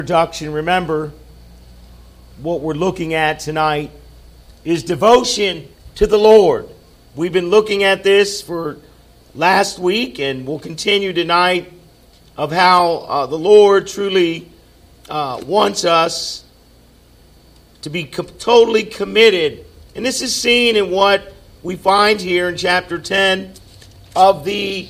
Introduction. Remember, what we're looking at tonight is devotion to the Lord. We've been looking at this for last week, and we'll continue tonight of how the Lord truly wants us to be totally committed. And this is seen in what we find here in chapter 10 of the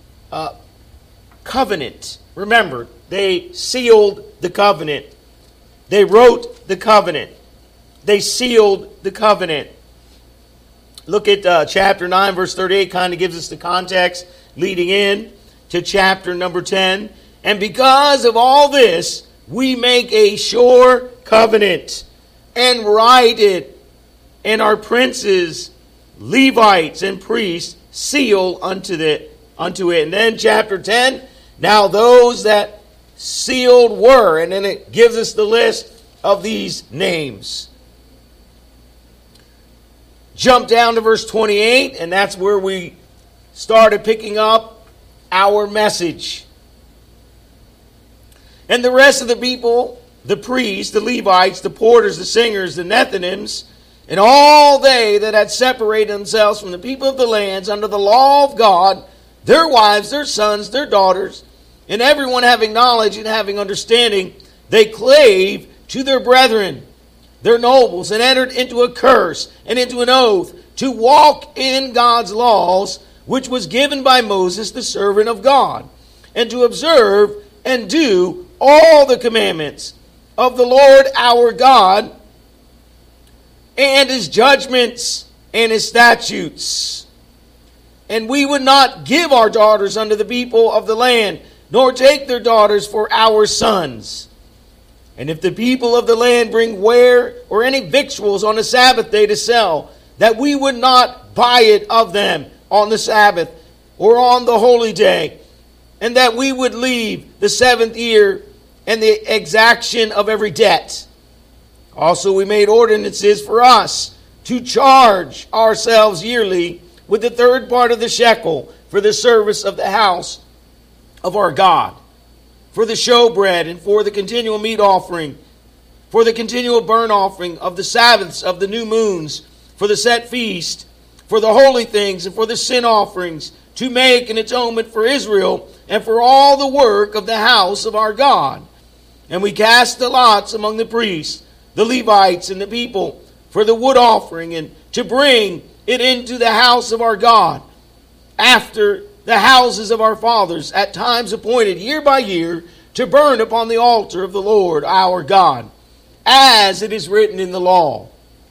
covenant. Remember, they sealed the covenant. They wrote the covenant. They sealed the covenant. Look at chapter 9, verse 38, kind of gives us the context leading in to chapter number 10. And because of all this, we make a sure covenant and write it, and our princes, Levites, and priests seal unto it. And then chapter 10, now those that sealed were, and then it gives us the list of these names. Jump down to verse 28, and that's where we started picking up our message. And the rest of the people, the priests, the Levites, the porters, the singers, the Nethinims, and all they that had separated themselves from the people of the lands under the law of God, their wives, their sons, their daughters, and everyone having knowledge and having understanding, they clave to their brethren, their nobles, and entered into a curse and into an oath to walk in God's laws, which was given by Moses, the servant of God, and to observe and do all the commandments of the Lord our God, and his judgments and his statutes. And we would not give our daughters unto the people of the land, nor take their daughters for our sons. And if the people of the land bring ware or any victuals on the Sabbath day to sell, that we would not buy it of them on the Sabbath or on the holy day, and that we would leave the 7th year and the exaction of every debt. Also we made ordinances for us to charge ourselves yearly with the 3rd part of the shekel for the service of the house of our God, for the showbread, and for the continual meat offering, for the continual burnt offering of the Sabbaths of the new moons, for the set feast, for the holy things, and for the sin offerings, to make an atonement for Israel, and for all the work of the house of our God. And we cast the lots among the priests, the Levites, and the people, for the wood offering, and to bring it into the house of our God, after the houses of our fathers, at times appointed year by year, to burn upon the altar of the Lord our God, as it is written in the law,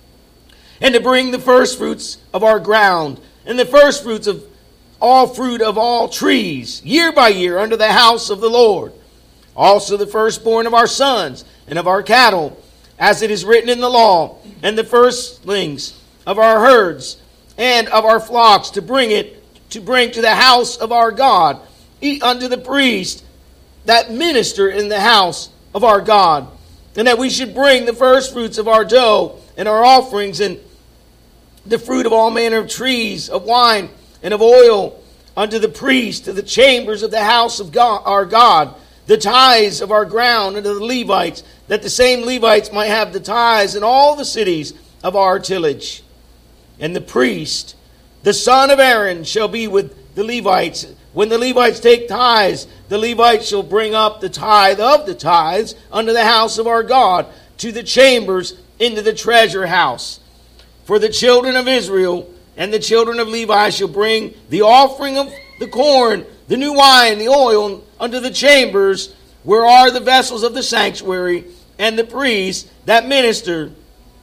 and to bring the firstfruits of our ground, and the firstfruits of all fruit of all trees, year by year, unto the house of the Lord. Also the firstborn of our sons and of our cattle, as it is written in the law, and the firstlings of our herds and of our flocks, to bring to the house of our God, unto the priest that minister in the house of our God, and that we should bring the firstfruits of our dough and our offerings, and the fruit of all manner of trees, of wine and of oil, unto the priest, to the chambers of the house of God, our God, the tithes of our ground, unto the Levites, that the same Levites might have the tithes in all the cities of our tillage. And the priest, the son of Aaron, shall be with the Levites. When the Levites take tithes, the Levites shall bring up the tithe of the tithes unto the house of our God, to the chambers into the treasure house. For the children of Israel and the children of Levi shall bring the offering of the corn, the new wine, the oil, unto the chambers where are the vessels of the sanctuary, and the priests that minister,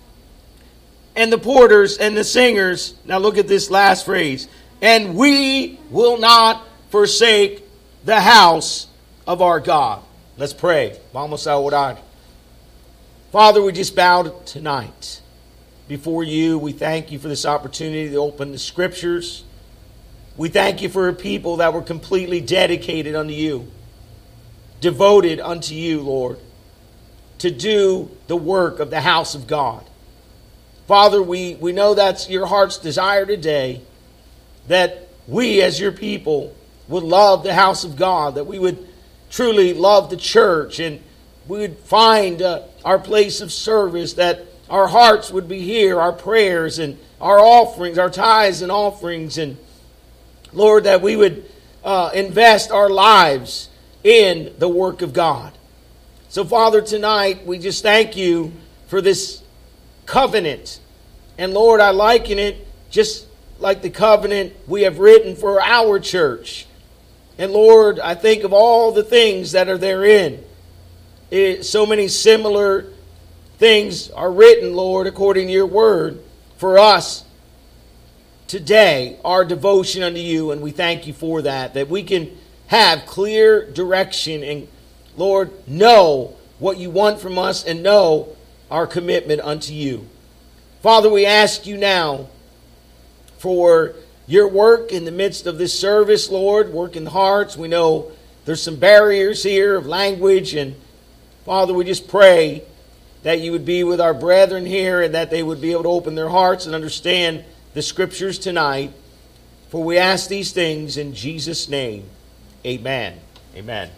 and the porters and the singers. Now look at this last phrase. And we will not forsake the house of our God. Let's pray. Vamos a orar. Father, we just bow tonight before you. We thank you for this opportunity to open the Scriptures. We thank you for a people that were completely dedicated unto you, devoted unto you, Lord, to do the work of the house of God. Father, we know that's your heart's desire today, that we as your people would love the house of God, that we would truly love the church, and we would find our place of service, that our hearts would be here, our prayers and our offerings, our tithes and offerings, and Lord, that we would invest our lives in the work of God. So, Father, tonight we just thank you for this covenant. And Lord, I liken it just like the covenant we have written for our church. And Lord, I think of all the things that are therein. So many similar things are written, Lord, according to your word, for us today, our devotion unto you. And we thank you for that we can have clear direction and, Lord, know what you want from us and know our commitment unto you. Father, we ask you now for your work in the midst of this service, Lord. Work in the hearts. We know there's some barriers here of language. And Father, we just pray that you would be with our brethren here and that they would be able to open their hearts and understand the scriptures tonight. For we ask these things in Jesus' name. Amen. Amen.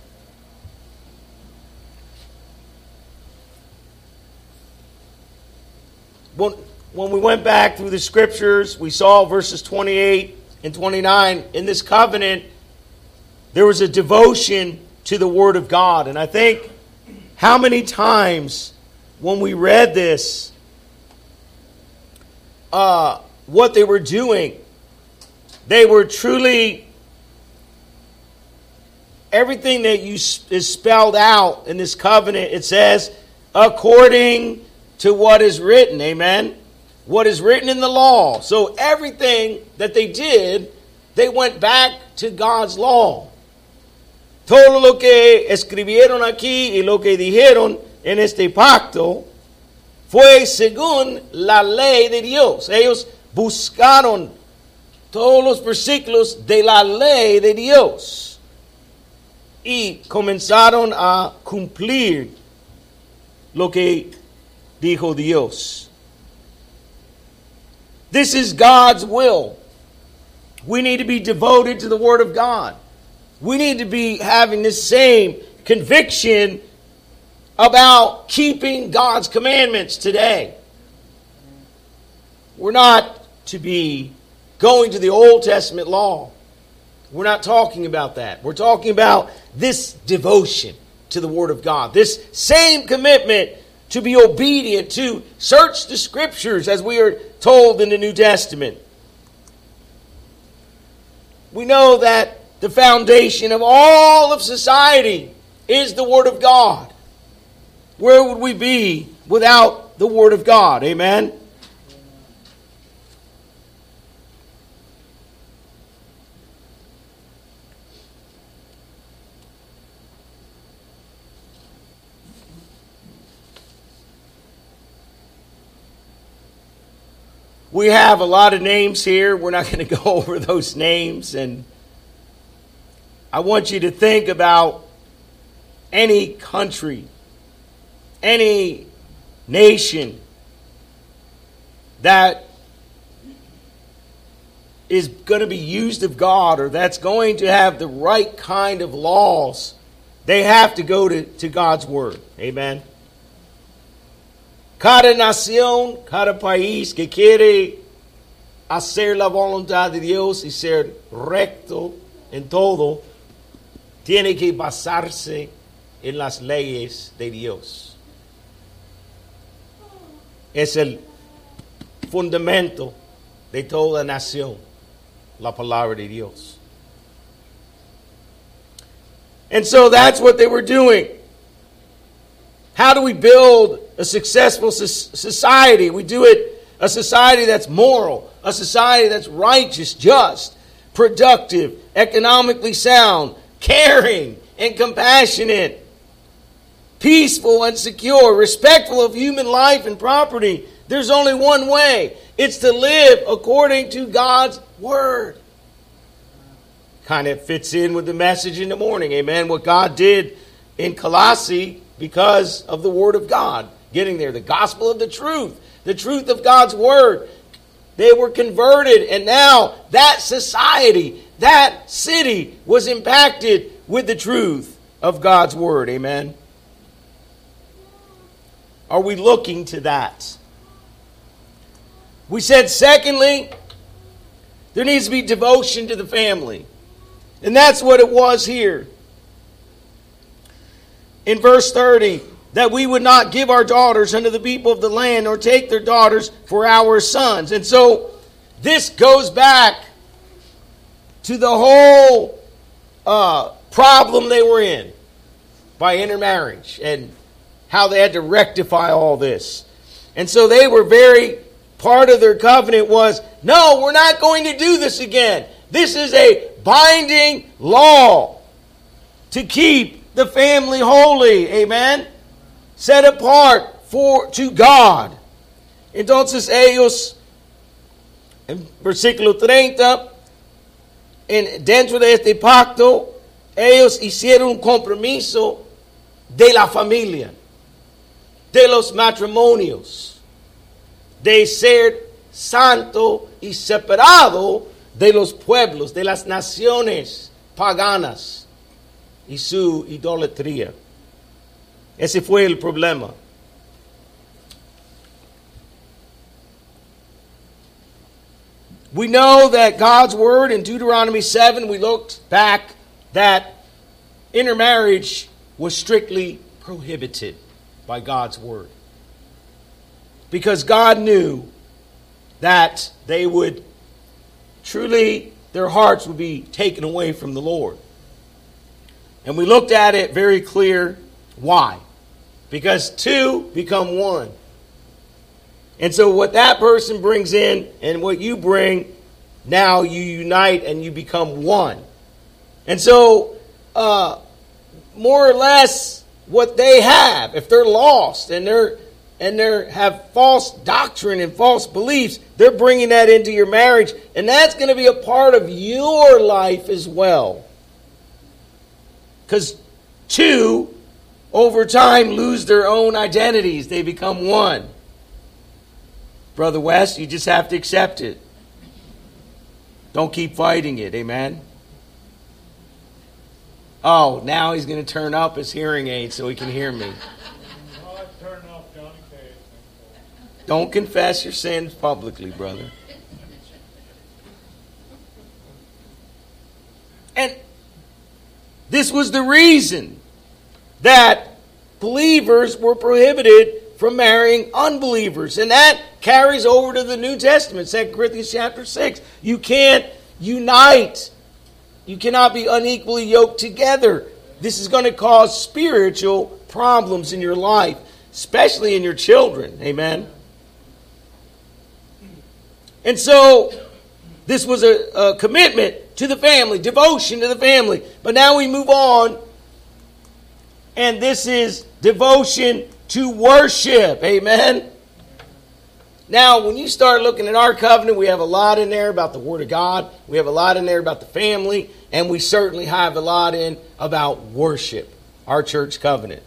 When we went back through the scriptures, we saw verses 28 and 29. In this covenant, there was a devotion to the Word of God. And I think how many times when we read this, what they were doing, they were truly, everything that is spelled out in this covenant, it says, according to what is written. Amen. What is written in the law. So everything that they did, they went back to God's law. Todo lo que escribieron aquí y lo que dijeron en este pacto fue según la ley de Dios. Ellos buscaron todos los versículos de la ley de Dios y comenzaron a cumplir lo que dijo Dios. This is God's will. We need to be devoted to the Word of God. We need to be having the same conviction about keeping God's commandments today. We're not to be going to the Old Testament law. We're not talking about that. We're talking about this devotion to the Word of God. This same commitment to be obedient, to search the Scriptures as we are told in the New Testament. We know that the foundation of all of society is the Word of God. Where would we be without the Word of God? Amen? We have a lot of names here. We're not going to go over those names. And I want you to think about any country, any nation that is going to be used of God or that's going to have the right kind of laws. They have to go to God's Word. Amen. Cada nación, cada país que quiere hacer la voluntad de Dios y ser recto en todo, tiene que basarse en las leyes de Dios. Es el fundamento de toda nación, la palabra de Dios. And so that's what they were doing. How do we build a successful society? We do it a society that's moral, a society that's righteous, just, productive, economically sound, caring and compassionate, peaceful and secure, respectful of human life and property. There's only one way. It's to live according to God's Word. Kind of fits in with the message in the morning. Amen. What God did in Colossae because of the Word of God. Getting there. The gospel of the truth of God's Word. They were converted, and now that society, that city was impacted with the truth of God's Word. Amen. Are we looking to that? We said, secondly, there needs to be devotion to the family. And that's what it was here. In verse 30, that we would not give our daughters unto the people of the land, or take their daughters for our sons. And so, this goes back to the whole problem they were in by intermarriage and how they had to rectify all this. And so they were part of their covenant was, no, we're not going to do this again. This is a binding law to keep the family holy. Amen? Set apart to God. Entonces ellos, en versículo 30, dentro de este pacto, ellos hicieron un compromiso de la familia, de los matrimonios, de ser santo y separado de los pueblos, de las naciones paganas y su idolatría. Ese fue el problema. We know that God's word in Deuteronomy 7, we looked back, that intermarriage was strictly prohibited by God's word. Because God knew that they would truly, their hearts would be taken away from the Lord. And we looked at it very clear. Why? Because two become one. And so what that person brings in and what you bring, now you unite and you become one. And so, more or less, what they have, if they're lost and they have false doctrine and false beliefs, they're bringing that into your marriage, and that's going to be a part of your life as well. Because two, over time, lose their own identities. They become one. Brother West, you just have to accept it. Don't keep fighting it. Amen? Oh, now he's going to turn up his hearing aid so he can hear me. Don't confess your sins publicly, brother. And this was the reason that believers were prohibited from marrying unbelievers. And that carries over to the New Testament, 2 Corinthians chapter 6. You can't unite. You cannot be unequally yoked together. This is going to cause spiritual problems in your life, especially in your children. Amen? And so, this was a commitment to the family, devotion to the family. But now we move on, and this is devotion to worship. Amen? Now, when you start looking at our covenant, we have a lot in there about the Word of God. We have a lot in there about the family. And we certainly have a lot in about worship, our church covenant.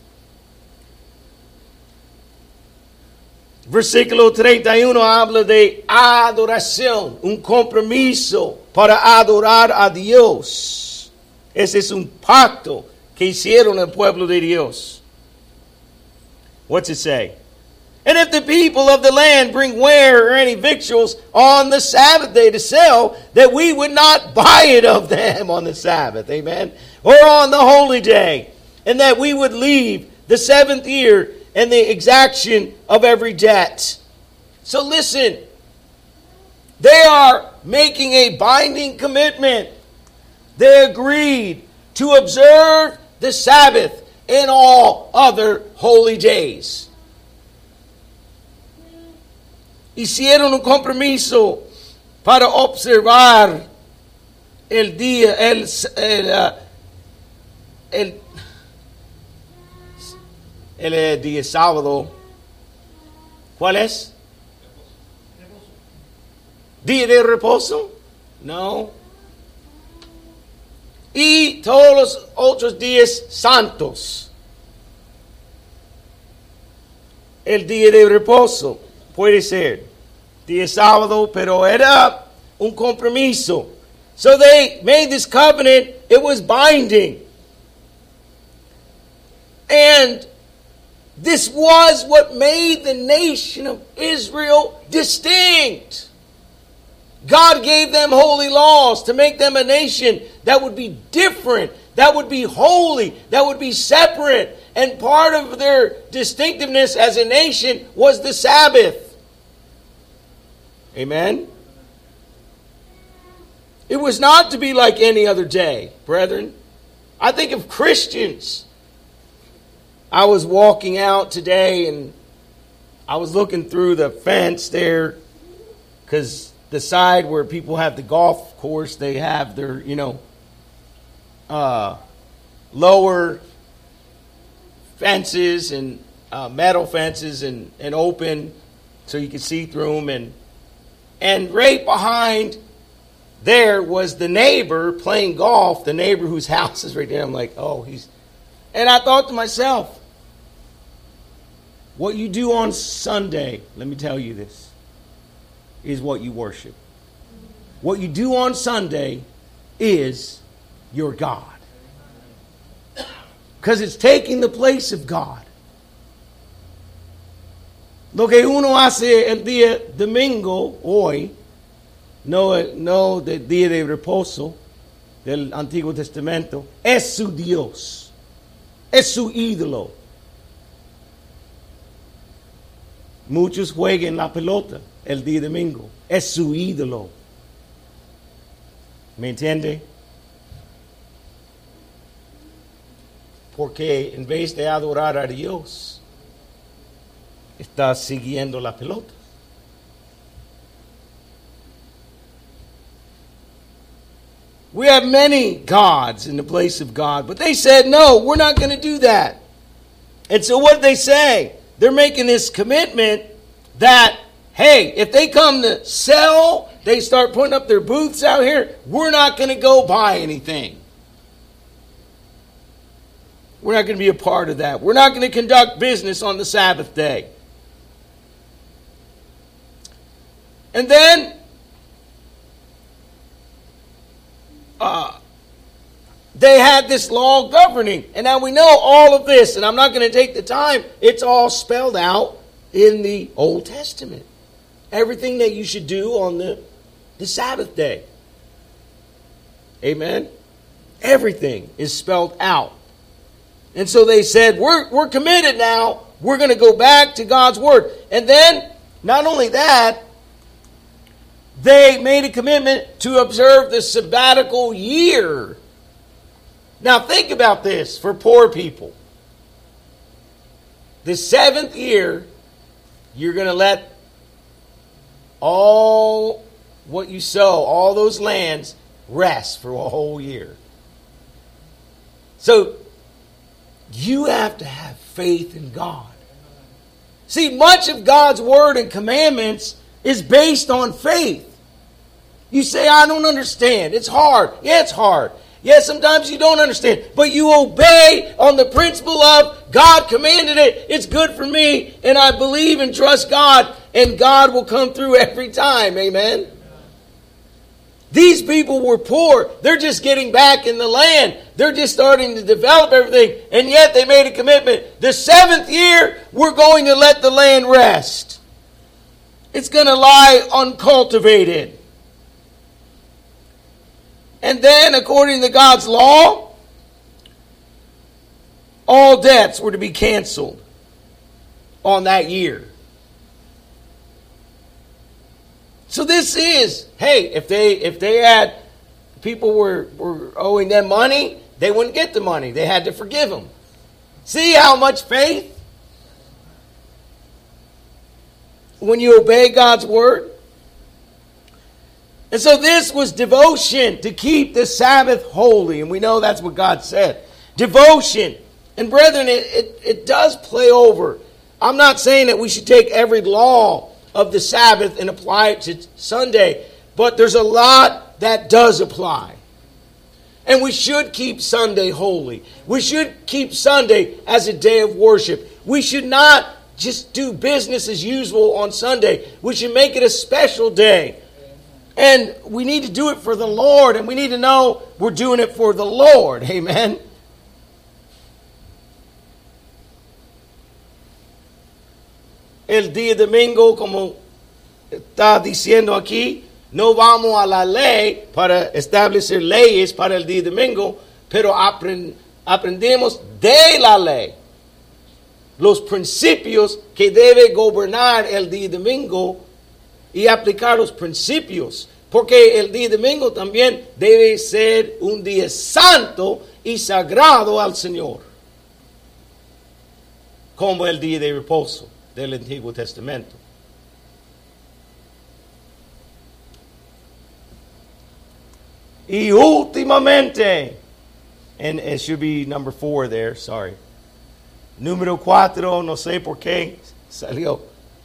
Versículo 31 habla de adoración, un compromiso para adorar a Dios. Ese es un pacto que hicieron el pueblo de Dios. What's it say? And if the people of the land bring ware or any victuals on the Sabbath day to sell, that we would not buy it of them on the Sabbath, amen, or on the holy day, and that we would leave the seventh year and the exaction of every debt. So listen, they are making a binding commitment. They agreed to observe the Sabbath and all other holy days. Hicieron un compromiso para observar el día, el día sábado. ¿Cuál es? ¿Día de reposo? No. Y todos los otros días santos. El día de reposo. Puede ser día sábado, pero era un compromiso. So they made this covenant. It was binding. And This was what made the nation of Israel distinct. God gave them holy laws to make them a nation that would be different, that would be holy, that would be separate. And part of their distinctiveness as a nation was the Sabbath. Amen? It was not to be like any other day, brethren. I think of Christians. I was walking out today and I was looking through the fence there because the side where people have the golf course, they have their, lower fences and metal fences and open so you can see through them. And right behind there was the neighbor playing golf, the neighbor whose house is right there. I'm like, and I thought to myself, what you do on Sunday, let me tell you this, is what you worship. What you do on Sunday is your God. Because it's taking the place of God. Lo que uno hace el día domingo, hoy, no del día de reposo del Antiguo Testamento, es su Dios. Es su ídolo. Muchos juegan la pelota el día domingo. Es su ídolo. ¿Me entiende? Porque en vez de adorar a Dios, está siguiendo la pelota. We have many gods in the place of God, but they said, no, we're not going to do that. And so what did they say? They're making this commitment that, hey, if they come to sell, they start putting up their booths out here, we're not going to go buy anything. We're not going to be a part of that. We're not going to conduct business on the Sabbath day. And then they had this law governing. And now we know all of this, and I'm not going to take the time. It's all spelled out in the Old Testament. Everything that you should do on the Sabbath day. Amen? Everything is spelled out. And so they said, we're committed now. We're going to go back to God's Word. And then, not only that, they made a commitment to observe the sabbatical year. Now think about this for poor people. The 7th year, you're going to let all what you sow, all those lands, rest for a whole year. So, you have to have faith in God. See, much of God's Word and commandments is based on faith. You say, I don't understand. It's hard. Yeah, it's hard. Yeah, sometimes you don't understand. But you obey on the principle of God commanded it. It's good for me. And I believe and trust God. And God will come through every time. Amen. These people were poor. They're just getting back in the land. They're just starting to develop everything. And yet they made a commitment. The 7th year, we're going to let the land rest. It's going to lie uncultivated. And then, according to God's law, all debts were to be canceled on that year. So this is, hey, if they had, people were owing them money, they wouldn't get the money. They had to forgive them. See how much faith? When you obey God's word. And so this was devotion to keep the Sabbath holy. And we know that's what God said. Devotion. And brethren, it does play over. I'm not saying that we should take every law of the Sabbath and apply it to Sunday. But there's a lot that does apply. And we should keep Sunday holy. We should keep Sunday as a day of worship. We should not just do business as usual on Sunday. We should make it a special day. And we need to do it for the Lord. And we need to know we're doing it for the Lord. Amen. el día domingo, como está diciendo aquí. No vamos a la ley para establecer leyes para el día domingo, pero aprendemos de la ley los principios que debe gobernar el día domingo y aplicar los principios. Porque el día domingo también debe ser un día santo y sagrado al Señor, como el día de reposo del Antiguo Testamento. Y últimamente, and it should be number 4 there, sorry. Número 4, no sé por qué salió.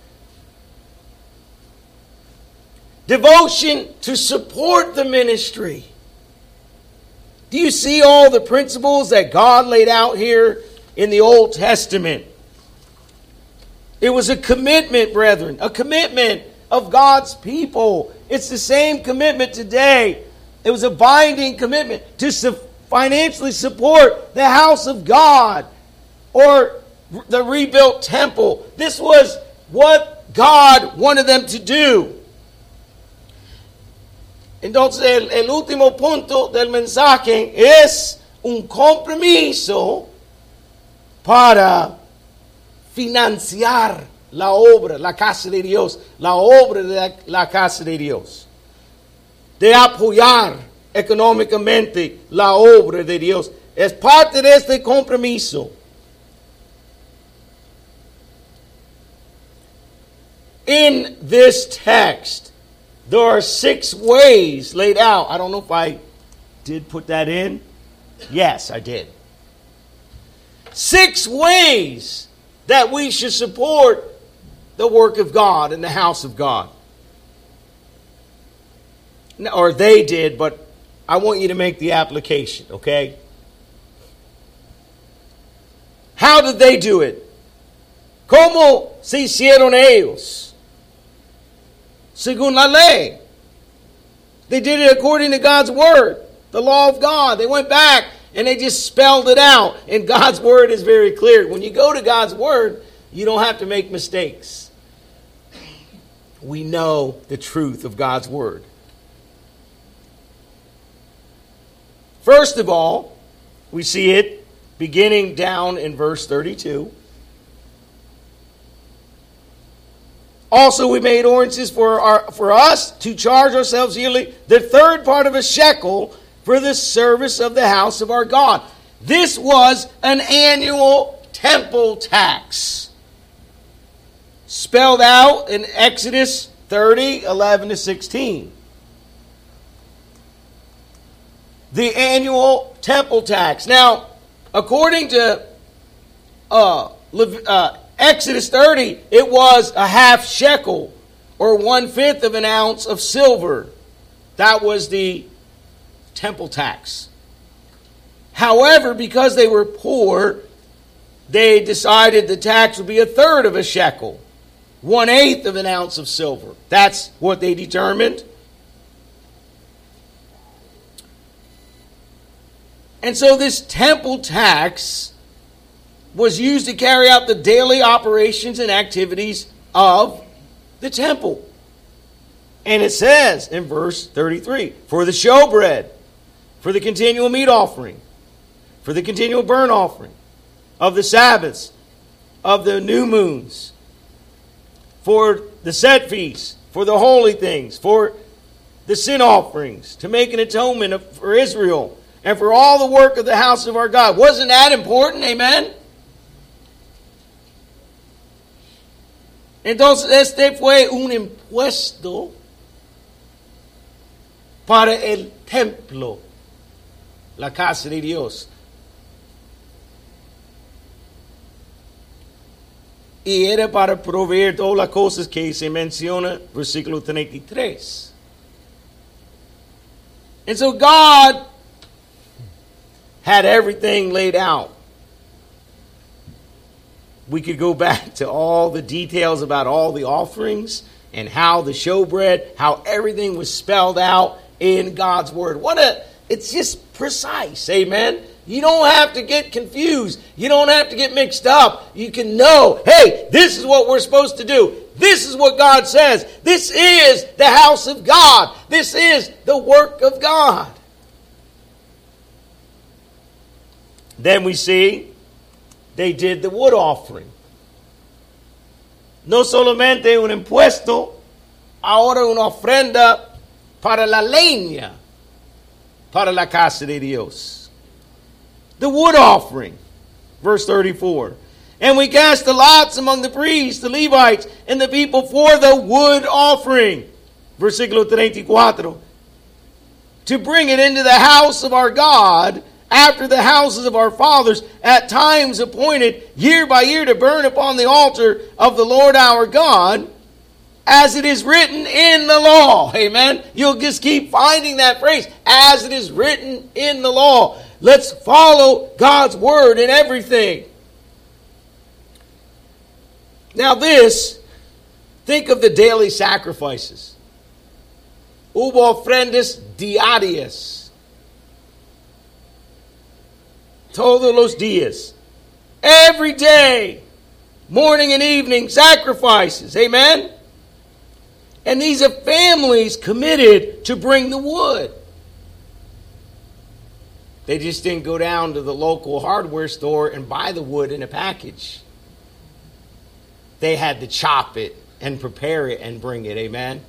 Devotion to support the ministry. Do you see all the principles that God laid out here in the Old Testament? It was a commitment, brethren, a commitment of God's people. It's the same commitment today. It was a binding commitment to financially support the house of God or the rebuilt temple. This was what God wanted them to do. Entonces, el último punto del mensaje es un compromiso para financiar la obra, la casa de Dios, la obra de la casa de Dios. De apoyar económicamente la obra de Dios. Es parte de este compromiso. In this text, there are 6 ways laid out. I don't know if I did put that in. Yes, I did. 6 ways that we should support the work of God in the house of God. Or they did, but I want you to make the application, okay? How did they do it? ¿Cómo se hicieron ellos? Según la ley. They did it according to God's word, the law of God. They went back and they just spelled it out. And God's word is very clear. When you go to God's word, you don't have to make mistakes. We know the truth of God's word. First of all, we see it beginning down in verse 32. Also, we made ordinances for us to charge ourselves yearly the third part of a shekel for the service of the house of our God. This was an annual temple tax, spelled out in Exodus 30, 11 to 16. The annual temple tax. Now, according to Exodus 30, it was a half shekel, or 1/5 of an ounce of silver. That was the temple tax. However, because they were poor, they decided the tax would be 1/3 of a shekel, 1/8 of an ounce of silver. That's what they determined. And so this temple tax was used to carry out the daily operations and activities of the temple. And it says in verse 33, for the showbread, for the continual meat offering, for the continual burnt offering, of the Sabbaths, of the new moons, for the set feasts, for the holy things, for the sin offerings, to make an atonement for Israel, and for all the work of the house of our God. Wasn't that important? Amen? Entonces, este fue un impuesto para el templo, la casa de Dios. Y era para proveer todas las cosas que se menciona, versículo 33. And so God had everything laid out. We could go back to all the details about all the offerings and how the showbread, how everything was spelled out in God's word. It's just precise, amen? You don't have to get confused. You don't have to get mixed up. You can know, hey, this is what we're supposed to do. This is what God says. This is the house of God. This is the work of God. Then we see they did the wood offering. No solamente un impuesto, ahora una ofrenda para la leña, para la casa de Dios. The wood offering, verse 34. And we cast the lots among the priests, the Levites, and the people for the wood offering. Versículo 34. To bring it into the house of our God, after the houses of our fathers, at times appointed, year by year, to burn upon the altar of the Lord our God, as it is written in the law. Amen. You'll just keep finding that phrase, as it is written in the law. Let's follow God's word in everything. Now think of the daily sacrifices. Hubo ofrendas diarias. Todos los días. Every day. Morning and evening sacrifices. Amen? And these are families committed to bring the wood. They just didn't go down to the local hardware store and buy the wood in a package. They had to chop it and prepare it and bring it. Amen?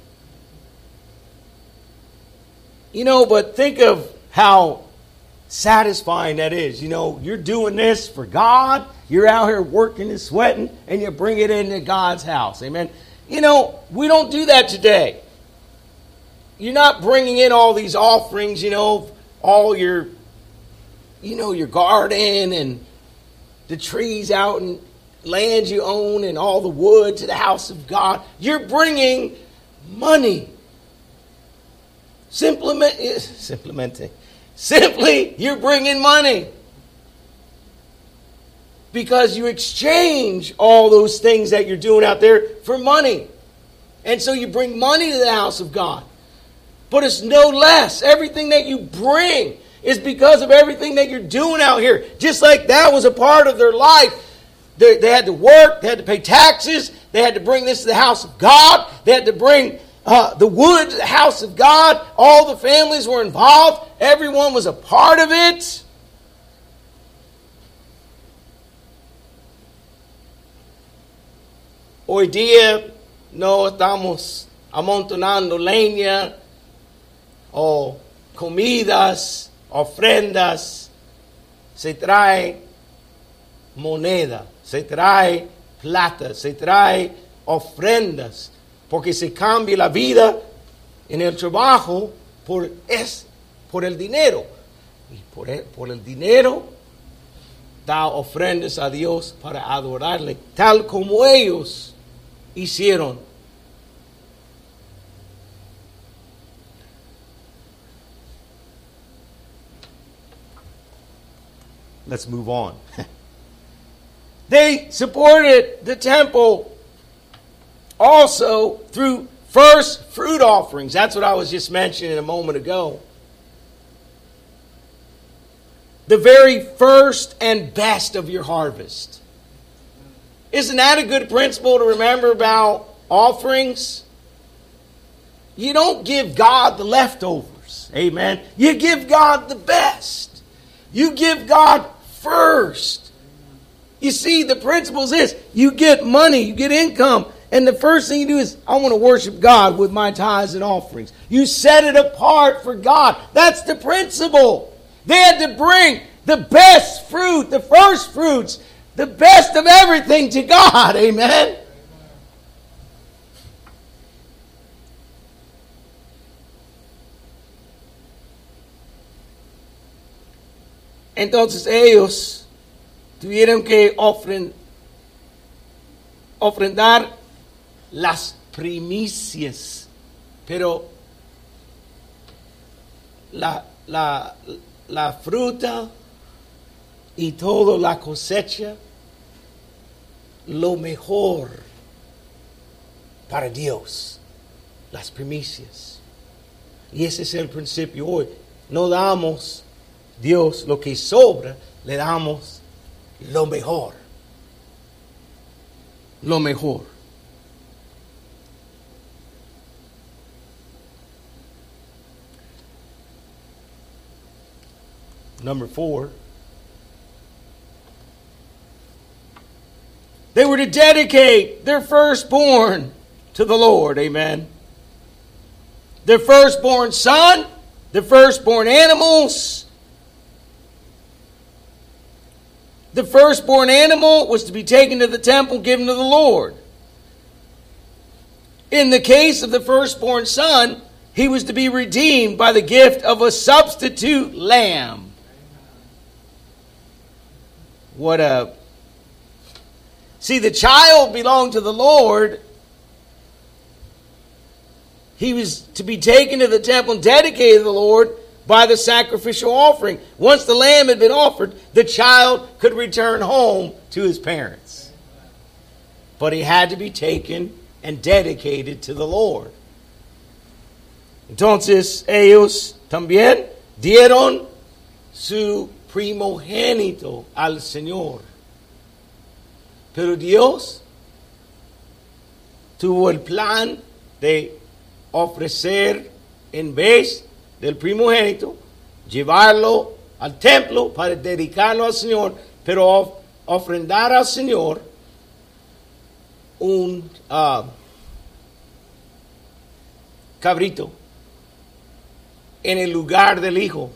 But think of how satisfying that is. You're doing this for God. You're out here working and sweating, and you bring it into God's house. Amen? We don't do that today. You're not bringing in all these offerings, all your garden and the trees out and land you own and all the wood to the house of God. You're bringing money. Simply, you're bringing money. Because you exchange all those things that you're doing out there for money. And so you bring money to the house of God. But it's no less. Everything that you bring is because of everything that you're doing out here. Just like that was a part of their life. They had to work. They had to pay taxes. They had to bring this to the house of God. They had to bring the wood to the house of God. All the families were involved. Everyone was a part of it. Hoy día no estamos amontonando leña o comidas, ofrendas. Se trae moneda, se trae plata, se trae ofrendas. Porque se cambia la vida en el trabajo por el dinero. Y por el dinero da ofrendas a Dios para adorarle, tal como ellos hicieron. Let's move on. They supported the temple also through first fruit offerings. That's what I was just mentioning a moment ago. The very first and best of your harvest. Isn't that a good principle to remember about offerings? You don't give God the leftovers. Amen. You give God the best. You give God first. You see, the principle is this. You get money, you get income, and the first thing you do is, I want to worship God with my tithes and offerings. You set it apart for God. That's the principle. They had to bring the best fruit, the first fruits, the best of everything to God. Amen. Entonces ellos tuvieron que ofrendar las primicias, pero la fruta y toda la cosecha, lo mejor para Dios, las primicias. Y ese es el principio hoy. No damos Dios lo que sobra, le damos lo mejor. Lo mejor. Number 4. They were to dedicate their firstborn to the Lord. Amen. Their firstborn son, their firstborn animals. The firstborn animal was to be taken to the temple, given to the Lord. In the case of the firstborn son, he was to be redeemed by the gift of a substitute lamb. See, the child belonged to the Lord. He was to be taken to the temple and dedicated to the Lord by the sacrificial offering. Once the lamb had been offered, the child could return home to his parents. But he had to be taken and dedicated to the Lord. Entonces, ellos también dieron su primogénito al Señor. Pero Dios tuvo el plan de ofrecer, en vez del primogénito, llevarlo al templo para dedicarlo al Señor, pero ofrendar al Señor un cabrito en el lugar del hijo.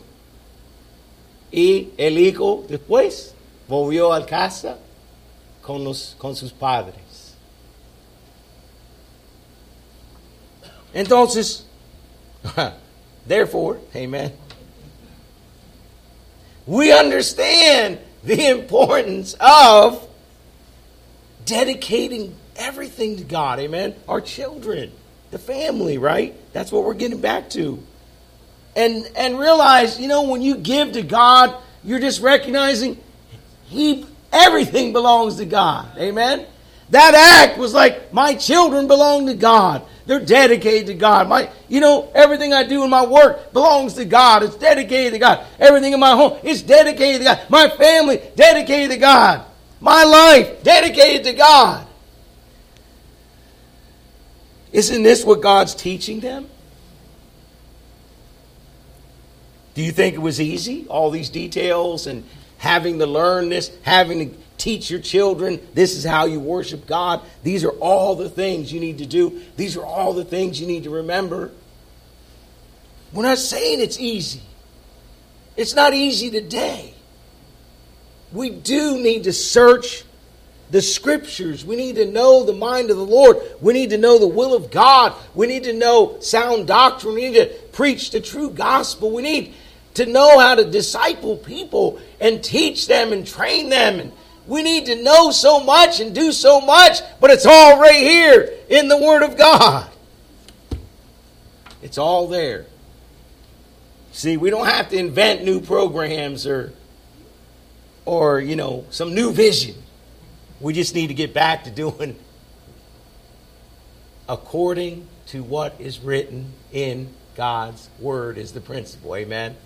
Y el hijo después volvió a casa con sus padres. Entonces, therefore, amen, we understand the importance of dedicating everything to God. Amen. Our children, the family, right? That's what we're getting back to. And realize, when you give to God, you're just recognizing everything belongs to God. Amen. That act was like, my children belong to God. They're dedicated to God. Everything I do in my work belongs to God. It's dedicated to God. Everything in my home is dedicated to God. My family, dedicated to God. My life, dedicated to God. Isn't this what God's teaching them? Do you think it was easy? All these details and having to learn this, having to teach your children, this is how you worship God. These are all the things you need to do. These are all the things you need to remember. We're not saying it's easy. It's not easy today. We do need to search the Scriptures. We need to know the mind of the Lord. We need to know the will of God. We need to know sound doctrine. We need to preach the true gospel. We need to know how to disciple people and teach them and train them. And we need to know so much and do so much, but it's all right here in the Word of God. It's all there. See, we don't have to invent new programs or some new vision. We just need to get back to doing according to what is written in God's Word is the principle. Amen.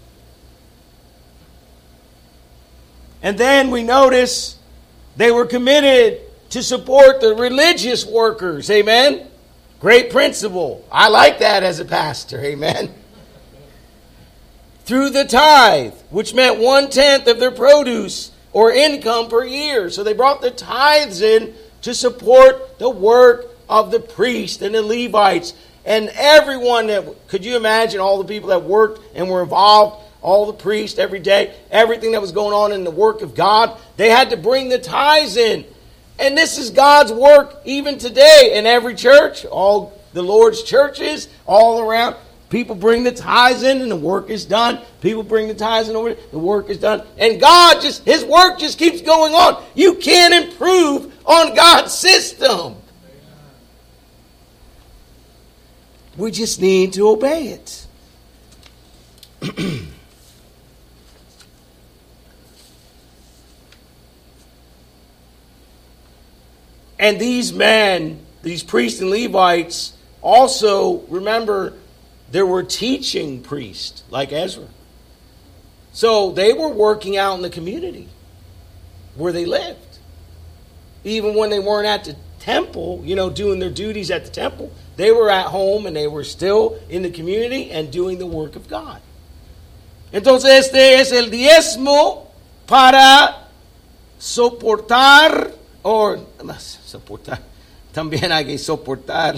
And then we notice they were committed to support the religious workers. Amen. Great principle. I like that as a pastor. Amen. Through the tithe, which meant 1/10 of their produce or income per year. So they brought the tithes in to support the work of the priest and the Levites. And everyone could you imagine all the people that worked and were involved, all the priests every day, everything that was going on in the work of God, they had to bring the tithes in. And this is God's work even today in every church, all the Lord's churches, all around. People bring the tithes in and the work is done. People bring the tithes in over, the work is done. And God His work just keeps going on. You can't improve on God's system. We just need to obey it. And these men, these priests and Levites, also, remember, there were teaching priests like Ezra. So they were working out in the community where they lived. Even when they weren't at the temple, doing their duties at the temple, they were at home and they were still in the community and doing the work of God. Entonces este es el diezmo para soportar, también hay que soportar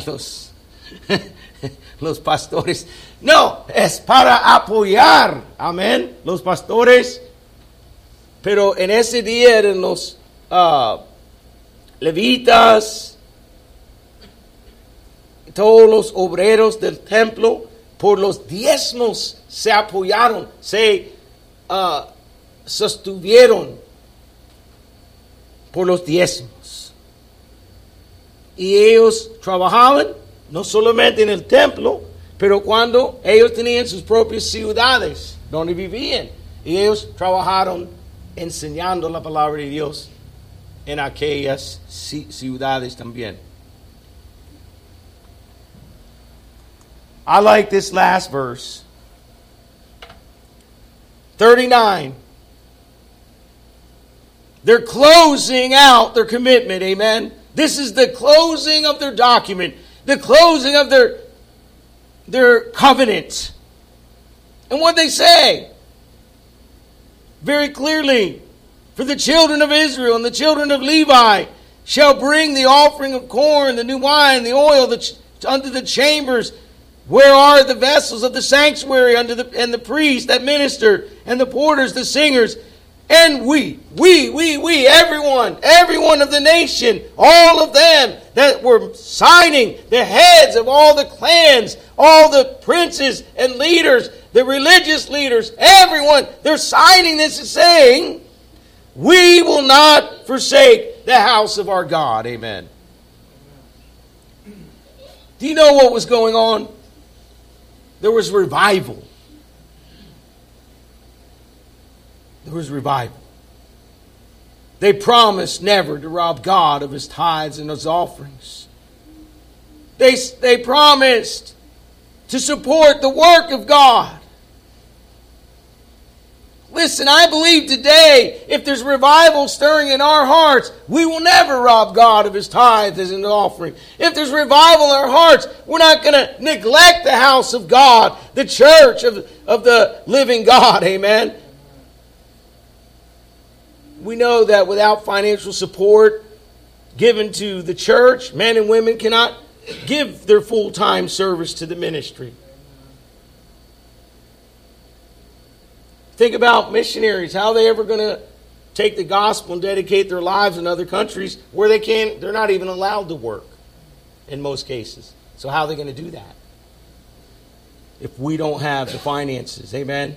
los pastores. No, es para apoyar, amén, los pastores. Pero en ese día eran los levitas, todos los obreros del templo, por los diezmos se apoyaron, se sostuvieron por los diezmos. Y ellos trabajaban no solamente en el templo, pero cuando ellos tenían sus propias ciudades donde vivían. Y ellos trabajaron enseñando la palabra de Dios en aquellas ciudades también. I like this last verse. 39. They're closing out their commitment, amen? This is the closing of their document, the closing of their covenant. And what they say? Very clearly, for the children of Israel and the children of Levi shall bring the offering of corn, the new wine, the oil unto the chambers, where are the vessels of the sanctuary and the priests that minister, and the porters, the singers, and we, everyone of the nation, all of them that were signing, the heads of all the clans, all the princes and leaders, the religious leaders, everyone, they're signing this and saying, we will not forsake the house of our God. Amen. Do you know what was going on? There was revival. There was revival. They promised never to rob God of His tithes and His offerings. They promised to support the work of God. Listen, I believe today, if there's revival stirring in our hearts, we will never rob God of His tithes and His offering. If there's revival in our hearts, we're not going to neglect the house of God, the church of the living God. Amen. We know that without financial support given to the church, men and women cannot give their full-time service to the ministry. Think about missionaries. How are they ever going to take the gospel and dedicate their lives in other countries where they're not even allowed to work in most cases? So how are they going to do that if we don't have the finances? Amen.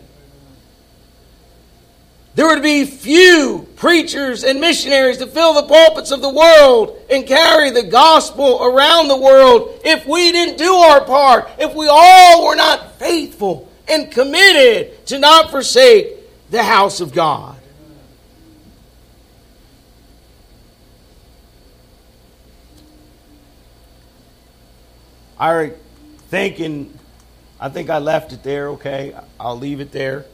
There would be few preachers and missionaries to fill the pulpits of the world and carry the gospel around the world if we didn't do our part, if we all were not faithful and committed to not forsake the house of God. I think I left it there, okay? I'll leave it there.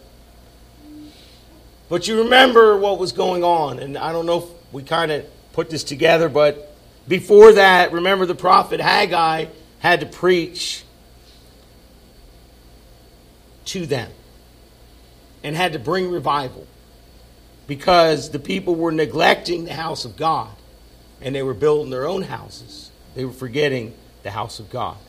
But you remember what was going on, and I don't know if we kind of put this together, but before that, remember the prophet Haggai had to preach to them and had to bring revival because the people were neglecting the house of God and they were building their own houses. They were forgetting the house of God.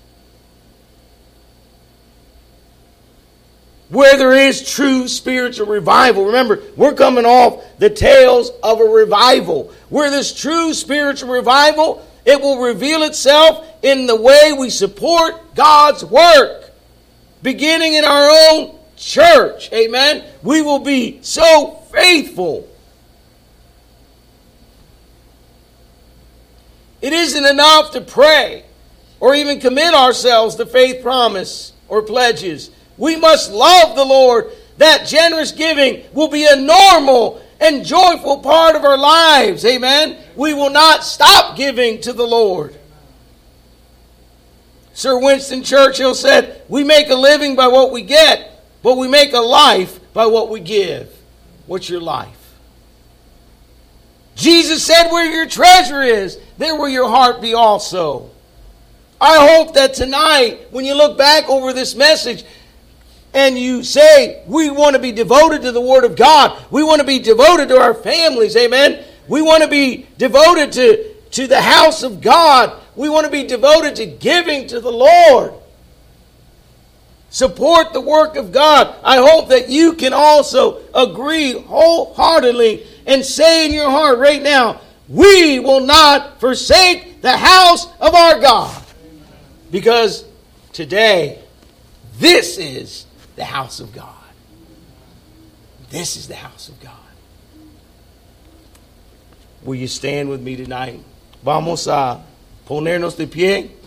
Where there is true spiritual revival, remember, we're coming off the tails of a revival. Where there's true spiritual revival, it will reveal itself in the way we support God's work. Beginning in our own church, amen, we will be so faithful. It isn't enough to pray or even commit ourselves to faith promise or pledges. We must love the Lord. That generous giving will be a normal and joyful part of our lives, amen. We will not stop giving to the Lord. Sir Winston Churchill said, we make a living by what we get, but we make a life by by what we give. What's your life? Jesus said, where your treasure is, there will your heart be also. I hope that tonight, when you look back over this message, and you say, we want to be devoted to the Word of God. We want to be devoted to our families. Amen. We want to be devoted to the house of God. We want to be devoted to giving to the Lord. Support the work of God. I hope that you can also agree wholeheartedly and say in your heart right now, we will not forsake the house of our God. Because today, this is the house of God. This is the house of God. Will you stand with me tonight? Vamos a ponernos de pie.